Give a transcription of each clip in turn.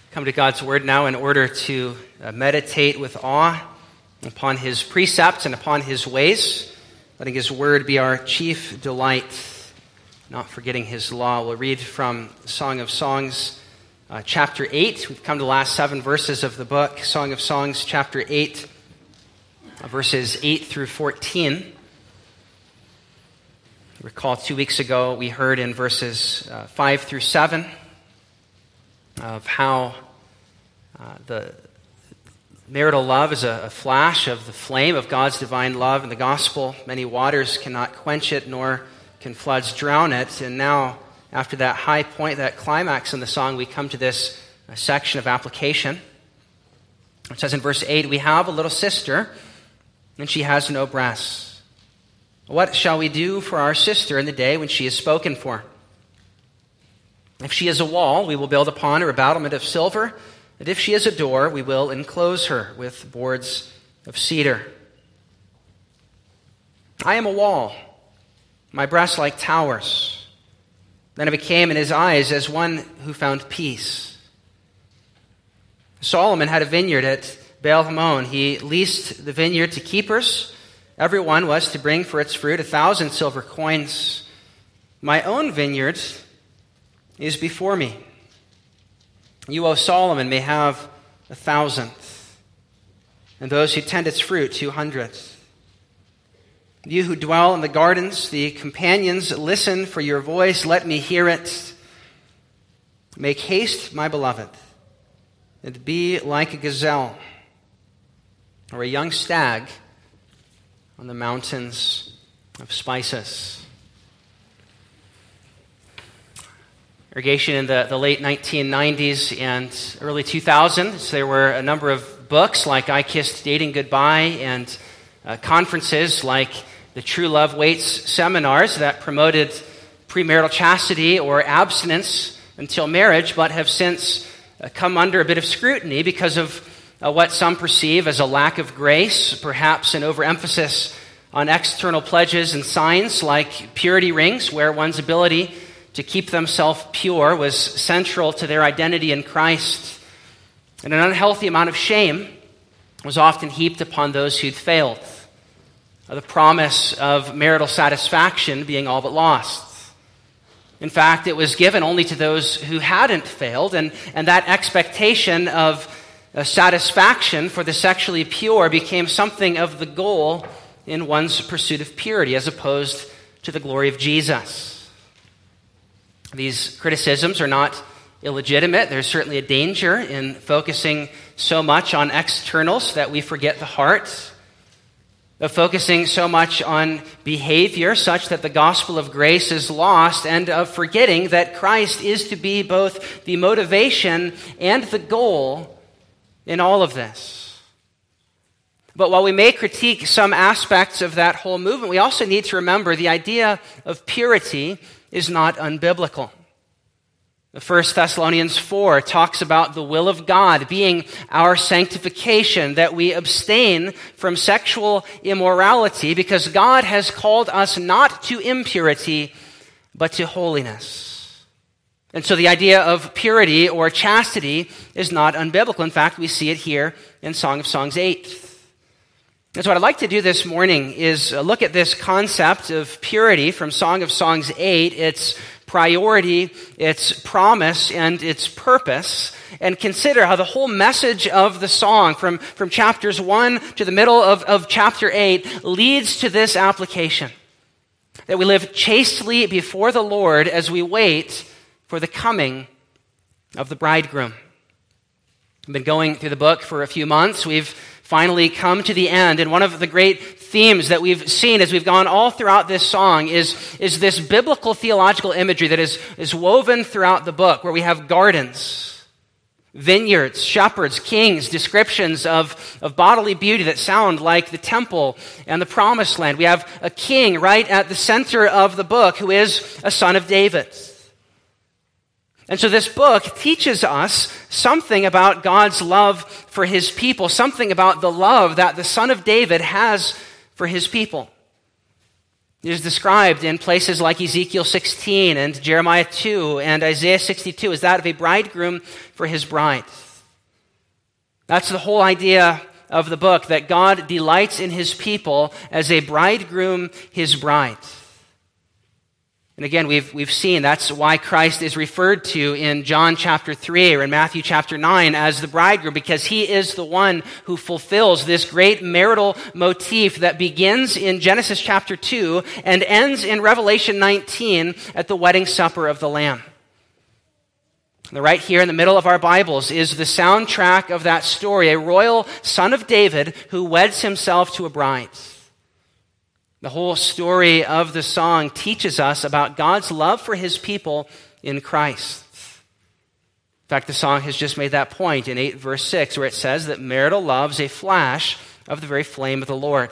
Come to God's Word now in order to meditate with awe upon His precepts and upon His ways, letting His Word be our chief delight, not forgetting His law. We'll read from Song of Songs, chapter 8. We've come to the last 7 verses of the book, Song of Songs, chapter 8, verses 8 through 14. Recall 2 weeks ago we heard in verses 5 through 7 of how the marital love is a flash of the flame of God's divine love in the gospel. Many waters cannot quench it, nor can floods drown it. And now, after that high point, that climax in the song, we come to this section of application. It says in verse 8, "We have a little sister, and she has no breasts. What shall we do for our sister in the day when she is spoken for? If she is a wall, we will build upon her a battlement of silver, and if she is a door, we will enclose her with boards of cedar. I am a wall, my breasts like towers. Then I became in his eyes as one who found peace. Solomon had a vineyard at Baal-Hamon. He leased the vineyard to keepers. Every one was to bring for its fruit 1,000 silver coins. My own vineyard is before me. You, O Solomon, may have 1,000, and those who tend its fruit 200. You who dwell in the gardens, the companions, listen for your voice. Let me hear it. Make haste, my beloved, and be like a gazelle or a young stag on the mountains of spices." Irrigation in the late 1990s and early 2000s, there were a number of books like I Kissed Dating Goodbye and conferences like the True Love Waits seminars that promoted premarital chastity or abstinence until marriage, but have since come under a bit of scrutiny because of what some perceive as a lack of grace, perhaps an overemphasis on external pledges and signs like purity rings, where one's ability to keep themselves pure was central to their identity in Christ. And an unhealthy amount of shame was often heaped upon those who'd failed, the promise of marital satisfaction being all but lost. In fact, it was given only to those who hadn't failed, and that expectation of satisfaction for the sexually pure became something of the goal in one's pursuit of purity as opposed to the glory of Jesus. These criticisms are not illegitimate. There's certainly a danger in focusing so much on externals that we forget the heart, of focusing so much on behavior such that the gospel of grace is lost, and of forgetting that Christ is to be both the motivation and the goal in all of this. But while we may critique some aspects of that whole movement, we also need to remember the idea of purity is not unbiblical. The 1 Thessalonians 4 talks about the will of God being our sanctification, that we abstain from sexual immorality because God has called us not to impurity, but to holiness. And so the idea of purity or chastity is not unbiblical. In fact, we see it here in Song of Songs 8. And so what I'd like to do this morning is look at this concept of purity from Song of Songs 8, its priority, its promise, and its purpose, and consider how the whole message of the song from chapters 1 to the middle of chapter 8 leads to this application, that we live chastely before the Lord as we wait for the coming of the bridegroom. I've been going through the book for a few months. We've finally come to the end, and one of the great themes that we've seen as we've gone all throughout this song is this biblical theological imagery that is woven throughout the book, where we have gardens, vineyards, shepherds, kings, descriptions of bodily beauty that sound like the temple and the promised land. We have a king right at the center of the book who is a son of David. And so this book teaches us something about God's love for his people, something about the love that the Son of David has for his people. It is described in places like Ezekiel 16 and Jeremiah 2 and Isaiah 62 as that of a bridegroom for his bride. That's the whole idea of the book, that God delights in his people as a bridegroom his bride. And again, we've seen that's why Christ is referred to in John chapter 3 or in Matthew chapter 9 as the bridegroom, because he is the one who fulfills this great marital motif that begins in Genesis chapter 2 and ends in Revelation 19 at the wedding supper of the Lamb. And right here in the middle of our Bibles is the soundtrack of that story, a royal son of David who weds himself to a bride. The whole story of the song teaches us about God's love for his people in Christ. In fact, the song has just made that point in 8 verse 6, where it says that marital love is a flash of the very flame of the Lord.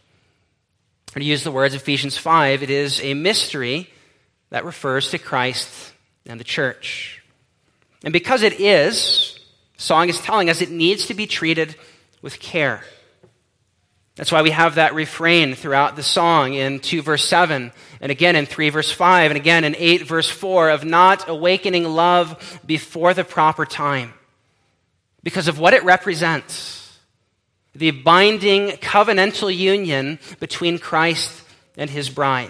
Or to use the words of Ephesians 5, it is a mystery that refers to Christ and the church. And because it is, the song is telling us it needs to be treated with care. That's why we have that refrain throughout the song in 2 verse 7, and again in 3 verse 5, and again in 8 verse 4 of not awakening love before the proper time. Because of what it represents, the binding covenantal union between Christ and his bride.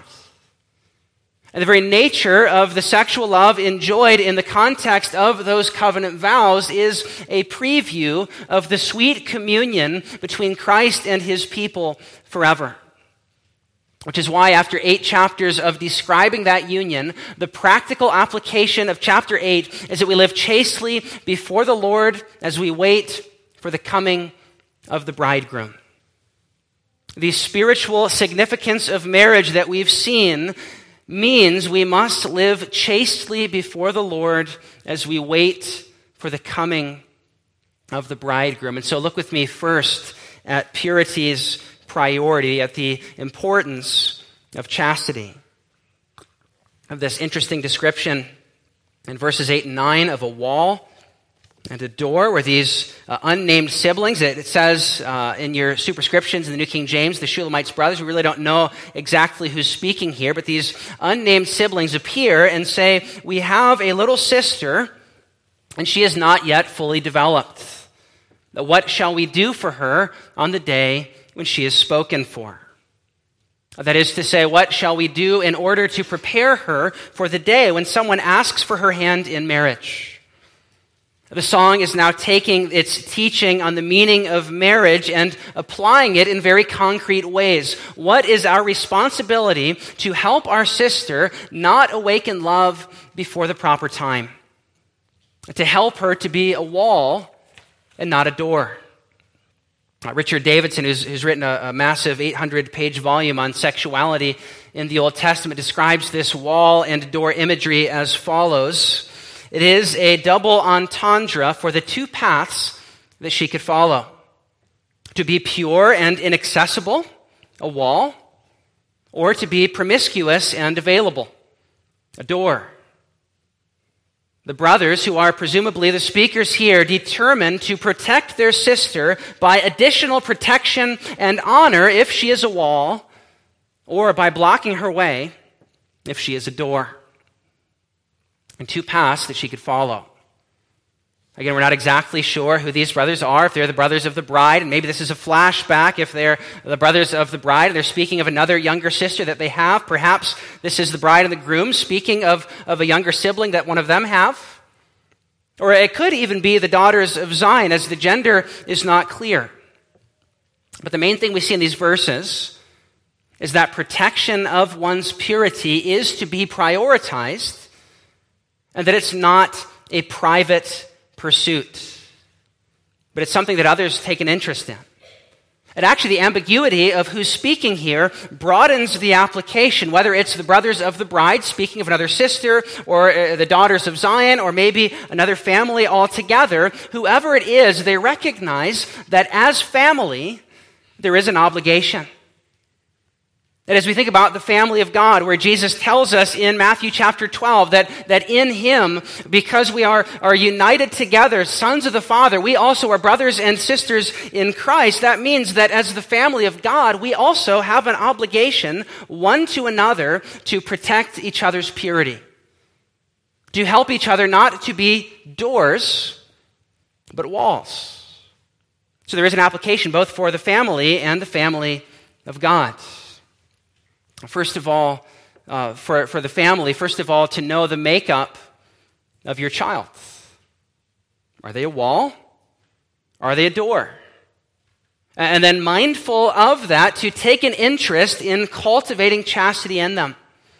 And the very nature of the sexual love enjoyed in the context of those covenant vows is a preview of the sweet communion between Christ and his people forever. Which is why after 8 chapters of describing that union, the practical application of chapter 8 is that we live chastely before the Lord as we wait for the coming of the bridegroom. The spiritual significance of marriage that we've seen means we must live chastely before the Lord as we wait for the coming of the bridegroom. And so look with me first at purity's priority, at the importance of chastity. Of this interesting description in verses 8 and 9 of a wall and a door where these unnamed siblings, it says in your superscriptions in the New King James, the Shulamites brothers, we really don't know exactly who's speaking here, but these unnamed siblings appear and say, we have a little sister and she is not yet fully developed. What shall we do for her on the day when she is spoken for? That is to say, what shall we do in order to prepare her for the day when someone asks for her hand in marriage? The song is now taking its teaching on the meaning of marriage and applying it in very concrete ways. What is our responsibility to help our sister not awaken love before the proper time? To help her to be a wall and not a door. Richard Davidson, who's written a massive 800-page volume on sexuality in the Old Testament, describes this wall and door imagery as follows. It is a double entendre for the two paths that she could follow. To be pure and inaccessible, a wall, or to be promiscuous and available, a door. The brothers, who are presumably the speakers here, determined to protect their sister by additional protection and honor if she is a wall, or by blocking her way if she is a door. And two paths that she could follow. Again, we're not exactly sure who these brothers are, if they're the brothers of the bride, and maybe this is a flashback if they're the brothers of the bride, and they're speaking of another younger sister that they have. Perhaps this is the bride and the groom speaking of a younger sibling that one of them have. Or it could even be the daughters of Zion, as the gender is not clear. But the main thing we see in these verses is that protection of one's purity is to be prioritized, and that it's not a private pursuit, but it's something that others take an interest in. And actually, the ambiguity of who's speaking here broadens the application, whether it's the brothers of the bride speaking of another sister, or the daughters of Zion, or maybe another family altogether. Whoever it is, they recognize that as family, there is an obligation. And as we think about the family of God, where Jesus tells us in Matthew chapter 12 that in him, because we are united together, sons of the Father, we also are brothers and sisters in Christ. That means that as the family of God, we also have an obligation one to another to protect each other's purity, to help each other not to be doors, but walls. So there is an application both for the family and the family of God. First of all, for the family, first of all, to know the makeup of your child. Are they a wall? Are they a door? And then mindful of that, to take an interest in cultivating chastity in them.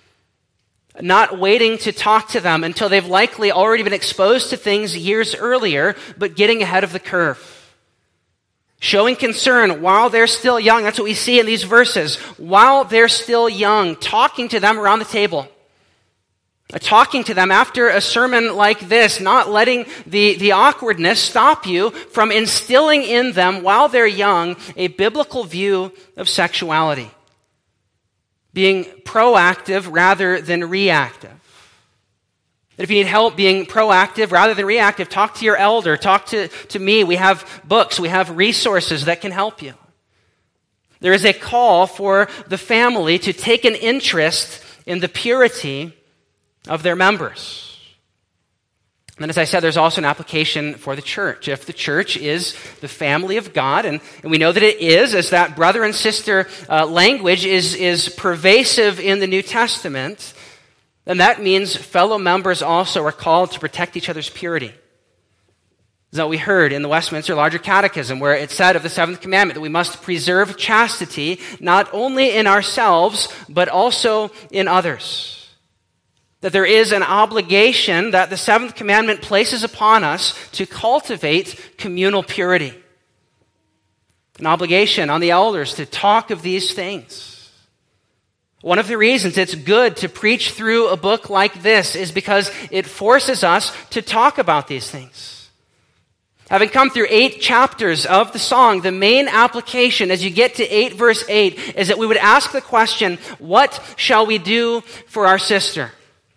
Not waiting to talk to them until they've likely already been exposed to things years earlier, but getting ahead of the curve. Showing concern while they're still young. That's what we see in these verses. While they're still young, talking to them around the table. Talking to them after a sermon like this, not letting the awkwardness stop you from instilling in them while they're young a biblical view of sexuality. Being proactive rather than reactive. That if you need help being proactive rather than reactive, talk to your elder, talk to me. We have books, we have resources that can help you. There is a call for the family to take an interest in the purity of their members. And as I said, there's also an application for the church. If the church is the family of God, and we know that it is, as that brother and sister language is pervasive in the New Testament, then that means fellow members also are called to protect each other's purity. That's what we heard in the Westminster Larger Catechism, where it said of the seventh commandment that we must preserve chastity not only in ourselves, but also in others. That there is an obligation that the seventh commandment places upon us to cultivate communal purity. An obligation on the elders to talk of these things. One of the reasons it's good to preach through a book like this is because it forces us to talk about these things. Having come through 8 chapters of the song, the main application as you get to 8 verse 8 is that we would ask the question, what shall we do for our sister?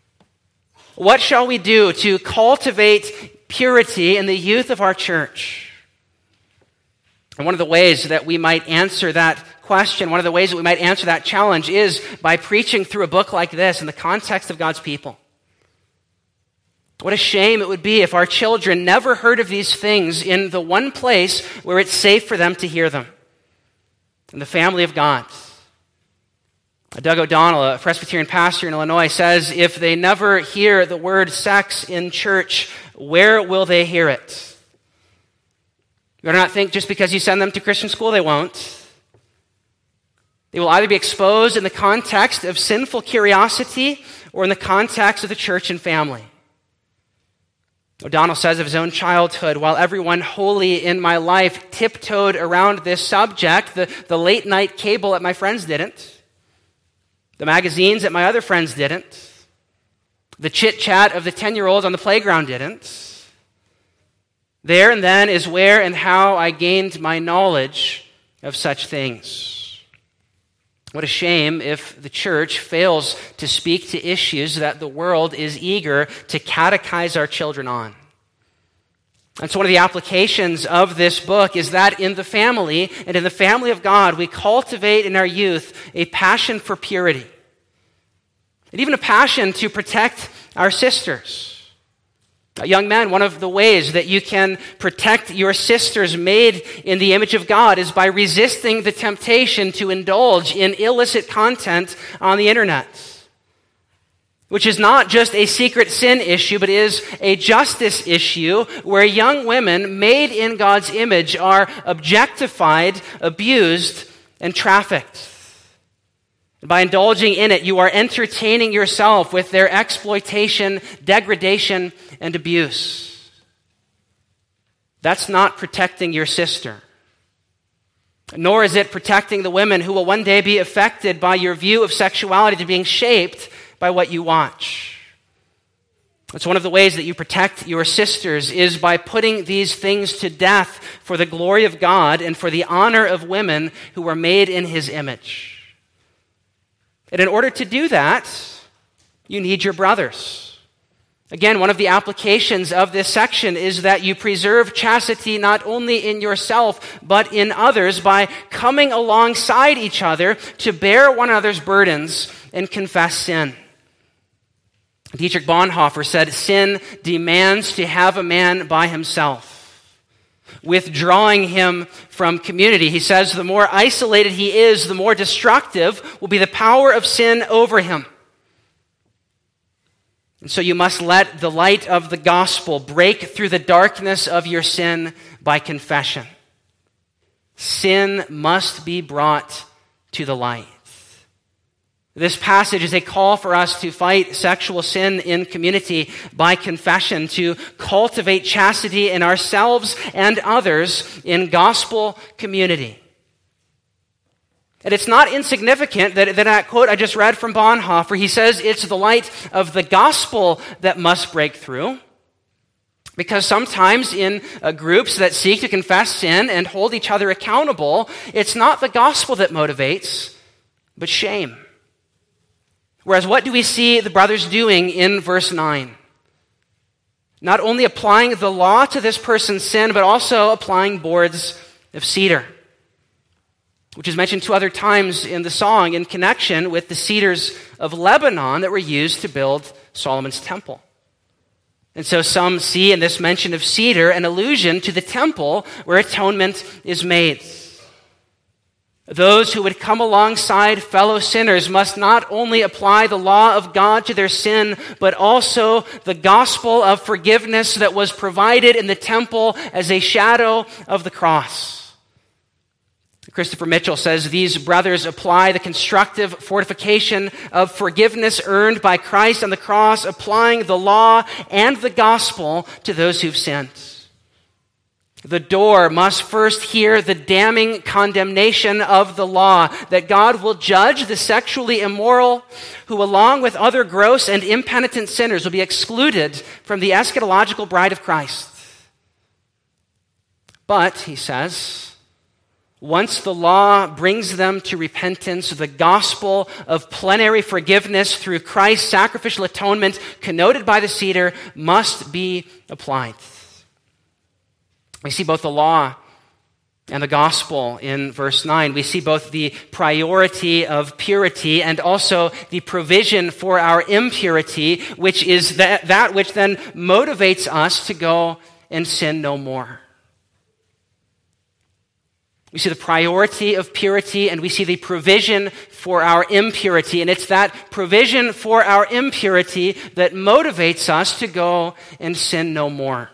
What shall we do to cultivate purity in the youth of our church? And one of the ways that we might answer that question, one of the ways that we might answer that challenge is by preaching through a book like this in the context of God's people. What a shame it would be if our children never heard of these things in the one place where it's safe for them to hear them, in the family of God. Doug O'Donnell, a Presbyterian pastor in Illinois, says, if they never hear the word sex in church, where will they hear it? You better not think just because you send them to Christian school, they won't. They will either be exposed in the context of sinful curiosity or in the context of the church and family. O'Donnell says of his own childhood, while everyone wholly in my life tiptoed around this subject, the late night cable at my friends didn't. The magazines at my other friends didn't. The chit-chat of the 10-year-olds on the playground didn't. There and then is where and how I gained my knowledge of such things. What a shame if the church fails to speak to issues that the world is eager to catechize our children on. And so one of the applications of this book is that in the family and in the family of God, we cultivate in our youth a passion for purity. And even a passion to protect our sisters. Young men, one of the ways that you can protect your sisters made in the image of God is by resisting the temptation to indulge in illicit content on the internet, which is not just a secret sin issue, but is a justice issue where young women made in God's image are objectified, abused, and trafficked. By indulging in it, you are entertaining yourself with their exploitation, degradation, and abuse. That's not protecting your sister. Nor is it protecting the women who will one day be affected by your view of sexuality to being shaped by what you watch. It's one of the ways that you protect your sisters is by putting these things to death for the glory of God and for the honor of women who are made in His image. And in order to do that, you need your brothers. Again, one of the applications of this section is that you preserve chastity not only in yourself, but in others by coming alongside each other to bear one another's burdens and confess sin. Dietrich Bonhoeffer said, "Sin demands to have a man by himself, withdrawing him from community." He says, the more isolated he is, the more destructive will be the power of sin over him. And so you must let the light of the gospel break through the darkness of your sin by confession. Sin must be brought to the light. This passage is a call for us to fight sexual sin in community by confession, to cultivate chastity in ourselves and others in gospel community. And it's not insignificant that quote I just read from Bonhoeffer, he says it's the light of the gospel that must break through. Because sometimes in groups that seek to confess sin and hold each other accountable, it's not the gospel that motivates, but shame. Whereas what do we see the brothers doing in verse 9? Not only applying the law to this person's sin, but also applying boards of cedar, which is mentioned 2 other times in the song in connection with the cedars of Lebanon that were used to build Solomon's temple. And so some see in this mention of cedar an allusion to the temple where atonement is made. Those who would come alongside fellow sinners must not only apply the law of God to their sin, but also the gospel of forgiveness that was provided in the temple as a shadow of the cross. Christopher Mitchell says these brothers apply the constructive fortification of forgiveness earned by Christ on the cross, applying the law and the gospel to those who've sinned. The door must first hear the damning condemnation of the law, that God will judge the sexually immoral who, along with other gross and impenitent sinners, will be excluded from the eschatological bride of Christ. But, he says, once the law brings them to repentance, the gospel of plenary forgiveness through Christ's sacrificial atonement, connoted by the cedar, must be applied. We see both the law and the gospel in verse 9. We see both the priority of purity and also the provision for our impurity, which is that which then motivates us to go and sin no more. We see the priority of purity and we see the provision for our impurity. And it's that provision for our impurity that motivates us to go and sin no more.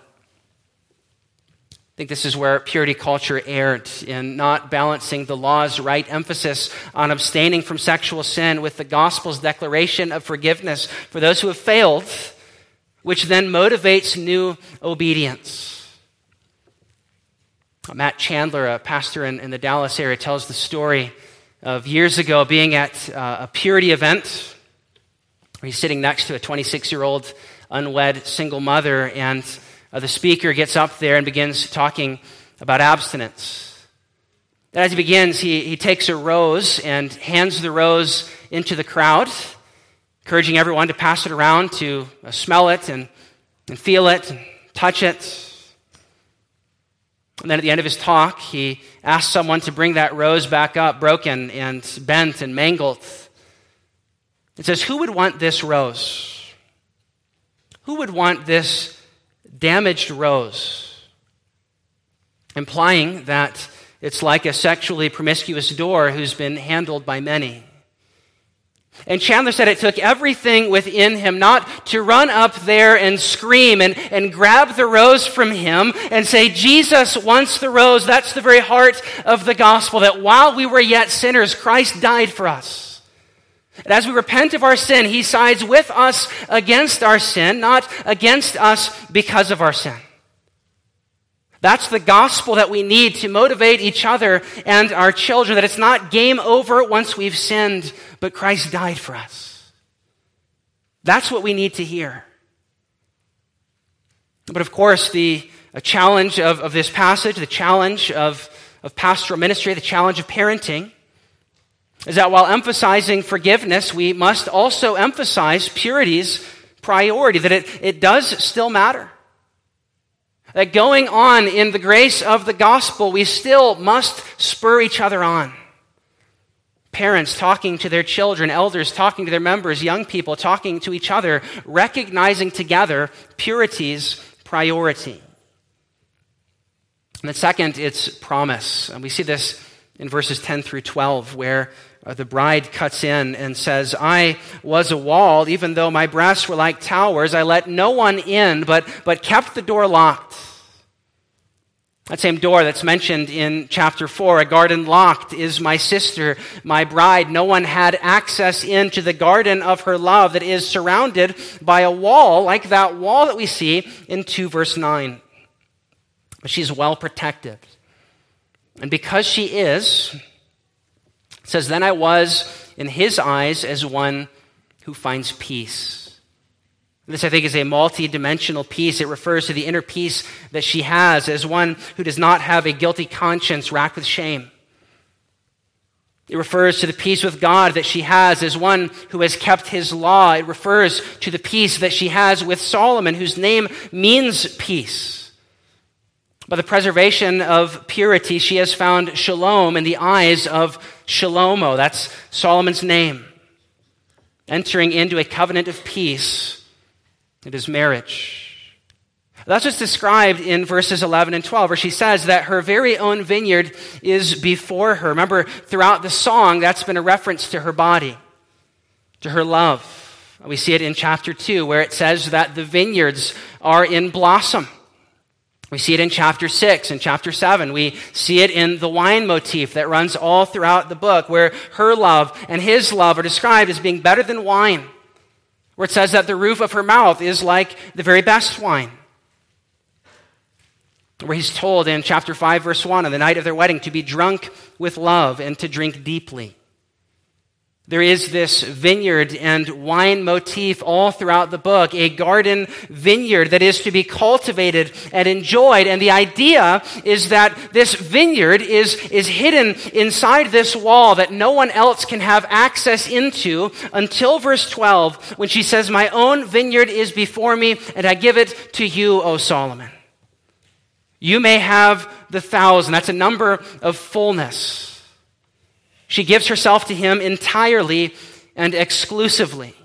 I think this is where purity culture erred in not balancing the law's right emphasis on abstaining from sexual sin with the gospel's declaration of forgiveness for those who have failed, which then motivates new obedience. Matt Chandler, a pastor in the Dallas area, tells the story of years ago being at a purity event where he's sitting next to a 26-year-old unwed single mother, and the speaker gets up there and begins talking about abstinence. And as he begins, he takes a rose and hands the rose into the crowd, encouraging everyone to pass it around to smell it and feel it and touch it. And then at the end of his talk, he asks someone to bring that rose back up, broken and bent and mangled. It says, who would want this rose? Who would want this damaged rose? Implying that it's like a sexually promiscuous door who's been handled by many. And Chandler said it took everything within him not to run up there and scream and grab the rose from him and say, Jesus wants the rose. That's the very heart of the gospel, that while we were yet sinners, Christ died for us. And as we repent of our sin, he sides with us against our sin, not against us because of our sin. That's the gospel that we need to motivate each other and our children, that it's not game over once we've sinned, but Christ died for us. That's what we need to hear. But of course, the challenge of this passage, the challenge of pastoral ministry, the challenge of parenting, is that while emphasizing forgiveness, we must also emphasize purity's priority, that it does still matter. That going on in the grace of the gospel, we still must spur each other on. Parents talking to their children, elders talking to their members, young people talking to each other, recognizing together purity's priority. And then second, it's promise. And we see this in verses 10 through 12, where the bride cuts in and says, I was a wall, even though my breasts were like towers. I let no one in, but kept the door locked. That same door that's mentioned in chapter 4, a garden locked is my sister, my bride. No one had access into the garden of her love that is surrounded by a wall, like that wall that we see in 2 verse 9. But she's well protected. And because she is, it says, then I was in his eyes as one who finds peace. This, I think, is a multi-dimensional peace. It refers to the inner peace that she has as one who does not have a guilty conscience racked with shame. It refers to the peace with God that she has as one who has kept his law. It refers to the peace that she has with Solomon, whose name means peace. By the preservation of purity, she has found shalom in the eyes of Shalomo. That's Solomon's name. Entering into a covenant of peace. It is marriage. That's what's described in verses 11 and 12, where she says that her very own vineyard is before her. Remember, throughout the song, that's been a reference to her body, to her love. We see it in chapter 2, where it says that the vineyards are in blossom. We see it in chapter 6 and chapter 7. We see it in the wine motif that runs all throughout the book, where her love and his love are described as being better than wine, where it says that the roof of her mouth is like the very best wine, where he's told in chapter 5, verse 1, on the night of their wedding, to be drunk with love and to drink deeply. There is this vineyard and wine motif all throughout the book, a garden vineyard that is to be cultivated and enjoyed. And the idea is that this vineyard is hidden inside this wall that no one else can have access into until verse 12, when she says, my own vineyard is before me, and I give it to you, O Solomon. You may have the 1,000. That's a number of fullness. She gives herself to him entirely and exclusively.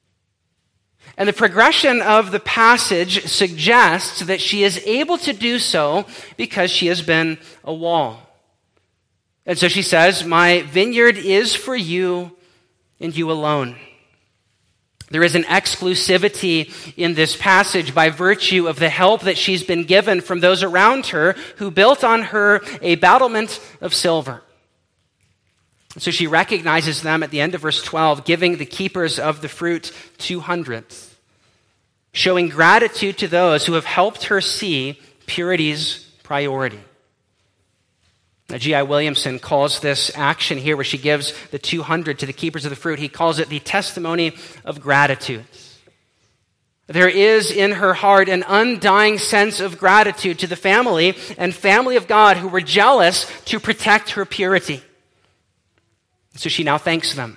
And the progression of the passage suggests that she is able to do so because she has been a wall. And so she says, my vineyard is for you and you alone. There is an exclusivity in this passage by virtue of the help that she's been given from those around her who built on her a battlement of silver. So she recognizes them at the end of verse 12, giving the keepers of the fruit 200, showing gratitude to those who have helped her see purity's priority. Now, G.I. Williamson calls this action here where she gives the 200 to the keepers of the fruit, he calls it the testimony of gratitude. There is in her heart an undying sense of gratitude to the family and family of God who were jealous to protect her purity. So she now thanks them.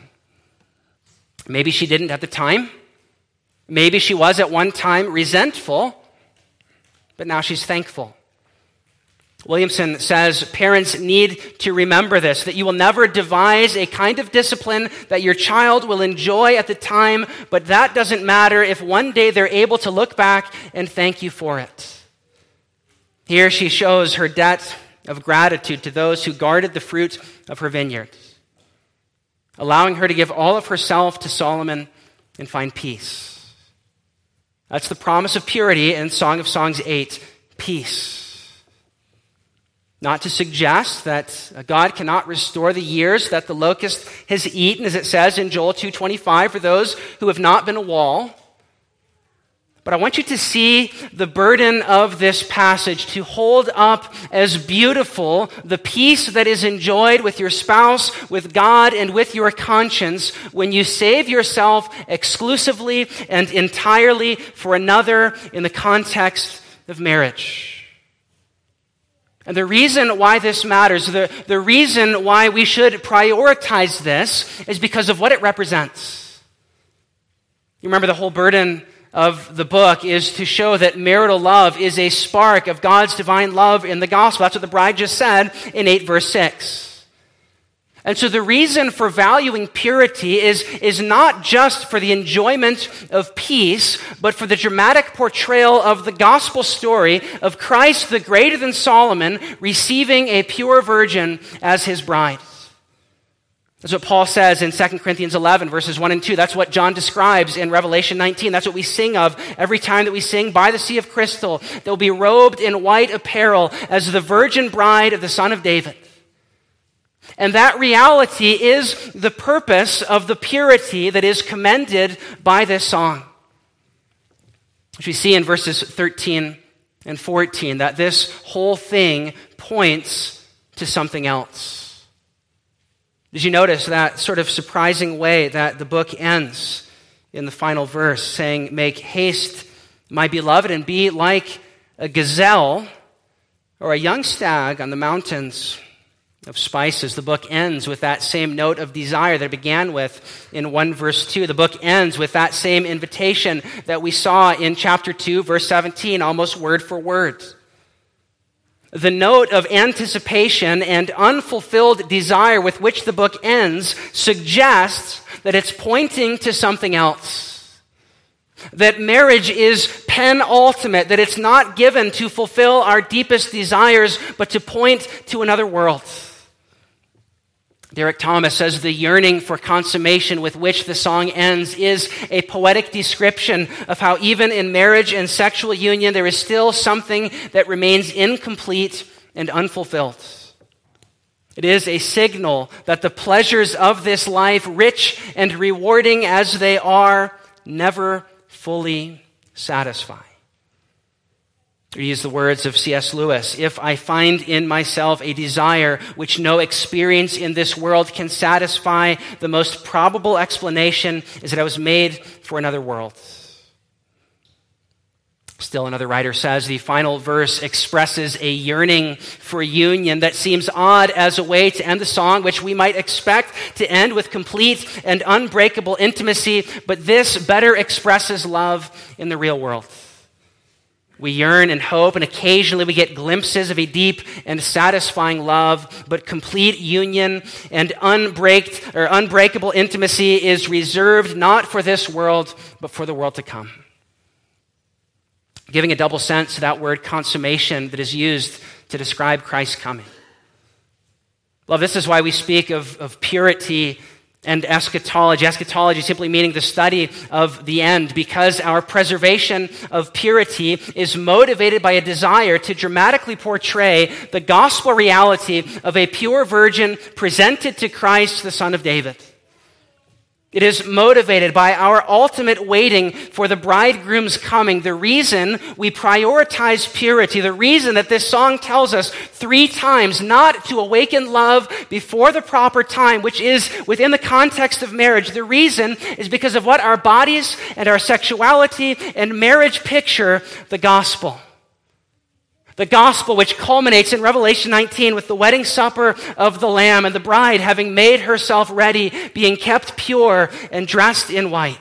Maybe she didn't at the time. Maybe she was at one time resentful, but now she's thankful. Williamson says parents need to remember this, that you will never devise a kind of discipline that your child will enjoy at the time, but that doesn't matter if one day they're able to look back and thank you for it. Here she shows her debt of gratitude to those who guarded the fruit of her vineyard, allowing her to give all of herself to Solomon and find peace. That's the promise of purity in Song of Songs 8, peace. Not to suggest that God cannot restore the years that the locust has eaten, as it says in Joel 2:25, for those who have not been a wall. But I want you to see the burden of this passage, to hold up as beautiful the peace that is enjoyed with your spouse, with God, and with your conscience when you save yourself exclusively and entirely for another in the context of marriage. And the reason why this matters, the reason why we should prioritize this is because of what it represents. You remember the whole burden of the book is to show that marital love is a spark of God's divine love in the gospel. That's what the bride just said in 8 verse 6. And so the reason for valuing purity is not just for the enjoyment of peace, but for the dramatic portrayal of the gospel story of Christ, the greater than Solomon, receiving a pure virgin as his bride. That's what Paul says in 2 Corinthians 11, verses 1 and 2. That's what John describes in Revelation 19. That's what we sing of every time that we sing, "By the Sea of Crystal, they'll be robed in white apparel as the virgin bride of the Son of David." And that reality is the purpose of the purity that is commended by this song. Which we see in verses 13 and 14, that this whole thing points to something else. Did you notice that sort of surprising way that the book ends in the final verse, saying, "Make haste, my beloved, and be like a gazelle or a young stag on the mountains of spices." The book ends with that same note of desire that it began with in 1 verse 2. The book ends with that same invitation that we saw in chapter 2, verse 17, almost word for word. The note of anticipation and unfulfilled desire with which the book ends suggests that it's pointing to something else. That marriage is penultimate, that it's not given to fulfill our deepest desires, but to point to another world. Derek Thomas says the yearning for consummation with which the song ends is a poetic description of how even in marriage and sexual union there is still something that remains incomplete and unfulfilled. It is a signal that the pleasures of this life, rich and rewarding as they are, never fully satisfy. To use the words of C.S. Lewis, "If I find in myself a desire which no experience in this world can satisfy, the most probable explanation is that I was made for another world." Still, another writer says the final verse expresses a yearning for union that seems odd as a way to end the song, which we might expect to end with complete and unbreakable intimacy, but this better expresses love in the real world. We yearn and hope, and occasionally we get glimpses of a deep and satisfying love, but complete union and unbreakable intimacy is reserved not for this world, but for the world to come. Giving a double sense to that word consummation that is used to describe Christ's coming. Love, this is why we speak of purity and eschatology. Eschatology simply meaning the study of the end, because our preservation of purity is motivated by a desire to dramatically portray the gospel reality of a pure virgin presented to Christ, the Son of David. It is motivated by our ultimate waiting for the bridegroom's coming. The reason we prioritize purity, the reason that this song tells us 3 times not to awaken love before the proper time, which is within the context of marriage, the reason is because of what our bodies and our sexuality and marriage picture the gospel. The gospel which culminates in Revelation 19 with the wedding supper of the Lamb and the bride having made herself ready, being kept pure and dressed in white.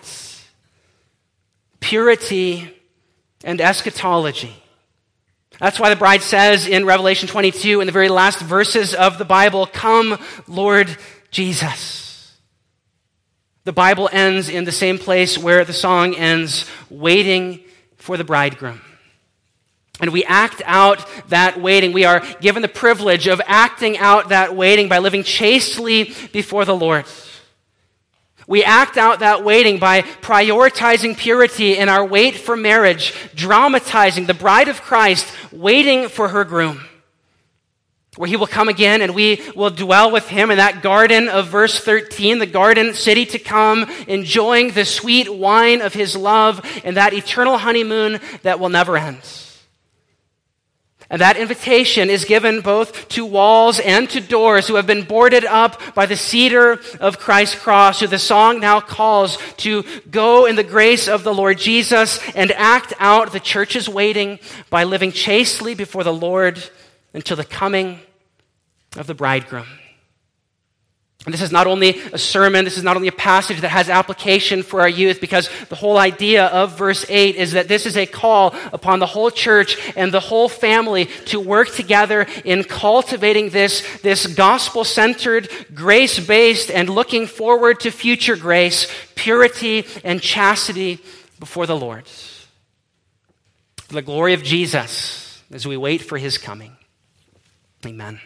Purity and eschatology. That's why the bride says in Revelation 22, in the very last verses of the Bible, "Come, Lord Jesus." The Bible ends in the same place where the song ends, waiting for the bridegroom. And we act out that waiting. We are given the privilege of acting out that waiting by living chastely before the Lord. We act out that waiting by prioritizing purity in our wait for marriage, dramatizing the bride of Christ waiting for her groom, where he will come again and we will dwell with him in that garden of verse 13, the garden city to come, enjoying the sweet wine of his love and that eternal honeymoon that will never end. And that invitation is given both to walls and to doors who have been boarded up by the cedar of Christ's cross, who the song now calls to go in the grace of the Lord Jesus and act out the church's waiting by living chastely before the Lord until the coming of the bridegroom. And this is not only a sermon, this is not only a passage that has application for our youth, because the whole idea of verse 8 is that this is a call upon the whole church and the whole family to work together in cultivating this gospel-centered, grace-based, and looking forward to future grace, purity and chastity before the Lord. For the glory of Jesus as we wait for his coming. Amen.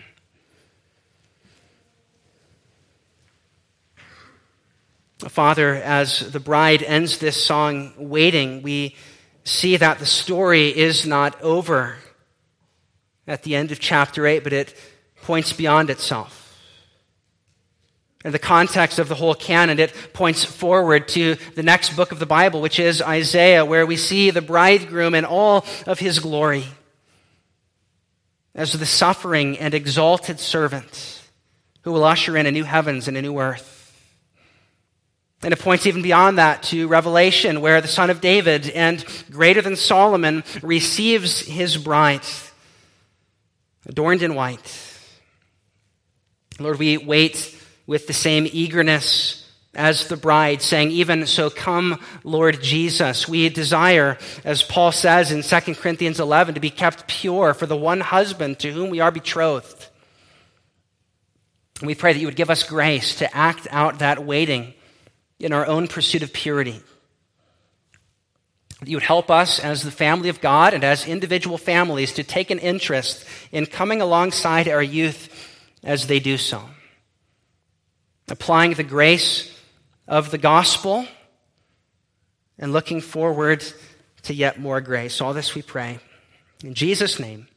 Father, as the bride ends this song, Waiting, we see that the story is not over at the end of chapter 8, but it points beyond itself. In the context of the whole canon, it points forward to the next book of the Bible, which is Isaiah, where we see the bridegroom in all of his glory as the suffering and exalted servant who will usher in a new heavens and a new earth. And it points even beyond that to Revelation, where the Son of David and greater than Solomon receives his bride, adorned in white. Lord, we wait with the same eagerness as the bride, saying, even so come, Lord Jesus. We desire, as Paul says in 2 Corinthians 11, to be kept pure for the one husband to whom we are betrothed. And we pray that you would give us grace to act out that waiting in our own pursuit of purity. You would help us as the family of God and as individual families to take an interest in coming alongside our youth as they do so, applying the grace of the gospel and looking forward to yet more grace. All this we pray in Jesus' name.